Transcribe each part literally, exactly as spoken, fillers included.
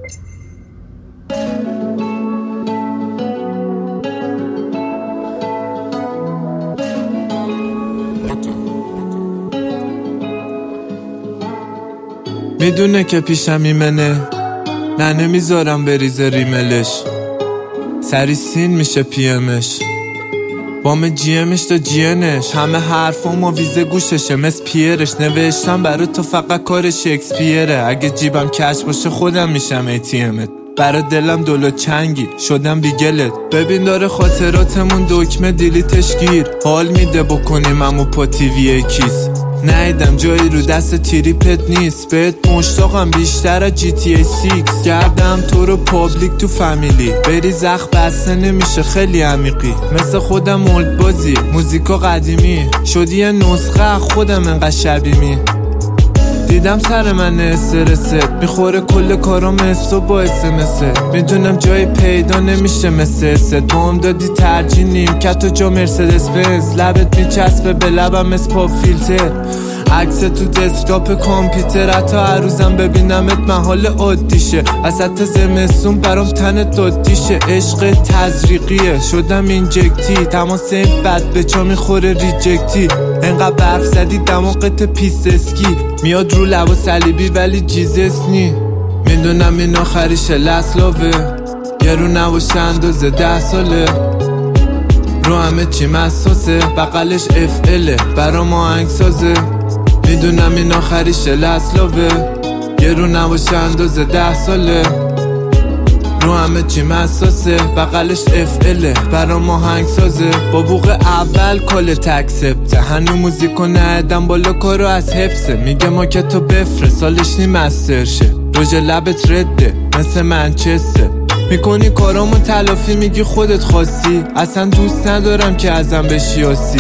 میدونه که پیشم ایمنه، نه نمیذارم بریزه ریملش. سری سین میشه پیمش، بام جیمش تا جینش. همه حرفم و ویزه گوششه مثل پیرش. نوشتم برای تو فقط کار شکسپیره. اگه جیبم کش باشه خودم میشم ای تی امت. برای دلم دلو چنگی شدم بیگلت. ببین داره خاطراتمون دکمه دیلیتش گیر. حال میده بکنیم امو پا تیوی کیس. نیدم جایی رو دست تریپت نیست. بهت مشتاقم بیشتر از جی تی ای سیکس. گردم تو رو پابلیک تو فامیلی. بری زخ بسته نمیشه خیلی عمیقی. مثل خودم مولد بازی موزیکا قدیمی. شدی یه نسخه خودم انقدر شبیمی. دیدم سر من استرست میخوره کل کارام استو با اسمسه. میدونم جای پیدا نمیشه مثل است. بام دادی ترجیح نیم کت و جا مرسدس بنز. لبت میچسبه به لبم مثل پاپ فیلتر. عکس تو دسکتاپ کامپیوتر. حتی هر روزم ببینمت محال عادیشه. وسط زمستون برام تنت دادیشه. عشق تزریقیه شدم اینجکتی. تماس این بد به چا میخوره ریجکتی. انقدر برف زدی دماغت پیست اسکی. میاد رو لبا صلیبی ولی جیزس نی. میدونم این آخریشه لسلاوه. یه رو نباشه اندازه ده ساله. رو همه چی مساسه. بقلش اف اله برا ما هنگ سازه. میدونم این آخریشه لسلاوه. یه رو نباشه اندازه ده ساله. رو همه چی مساسه. بقلش اف اله برا ما هنگ سازه. با بوق اول کال تکسپته. هنو موزیکو نهدم بالا کارو از حفظه. میگه ما که تو بفره سالش نی مستر شه. روژ لبت رده مثل منچسته. میکنی کارامو تلافی میگی خودت خواستی. اصلا دوست ندارم که ازم بشیاسی.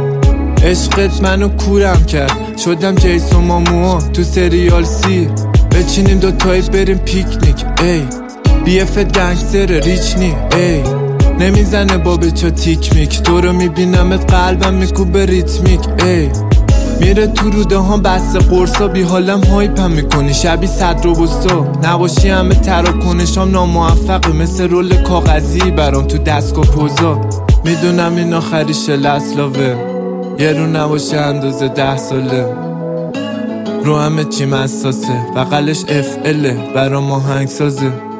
عشقت منو کورم کرد. شدم جیسون ماموها تو سریال سی. بچینیم دوتایی بریم پیکنیک ای. بی اف گنگستر ریچ نی ای. نمیزنه با بچا تیک میک. تو رو میبینمت قلبم میکوبه ریتمیک ای. میره تو روده ها بسته قرصا. بی حالم هایپم میکنی شبی صدر و بستا. نباشی همه تراکنشام ناموفقه. مثل رول کاغذی برام تو دستگاه پوزا. میدونم این آخریشه لسلاوه. یه رو نباشه اندازه ده ساله. رو همه چی مساسه. بقلش اف اله برام آهنگ سازه.